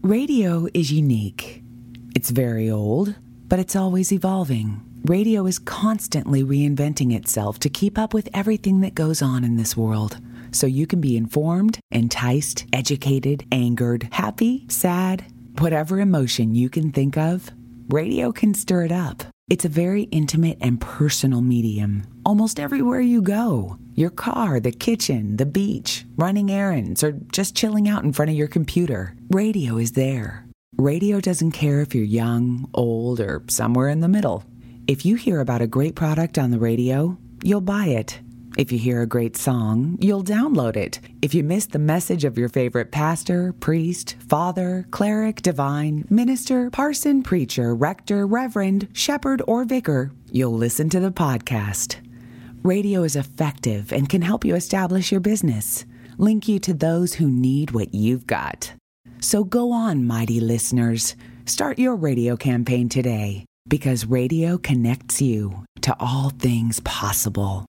Radio is unique. It's very old, but it's always evolving. Radio is constantly reinventing itself to keep up with everything that goes on in this world. So you can be informed, enticed, educated, angered, happy, sad, whatever emotion you can think of, radio can stir it up. It's a very intimate and personal medium. Almost everywhere you go, your car, the kitchen, the beach, running errands, or just chilling out in front of your computer, radio is there. Radio doesn't care if you're young, old, or somewhere in the middle. If you hear about a great product on the radio, you'll buy it. If you hear a great song, you'll download it. If you miss the message of your favorite pastor, priest, father, cleric, divine, minister, parson, preacher, rector, reverend, shepherd, or vicar, you'll listen to the podcast. Radio is effective and can help you establish your business, link you to those who need what you've got. So go on, mighty listeners. Start your radio campaign today, because radio connects you to all things possible.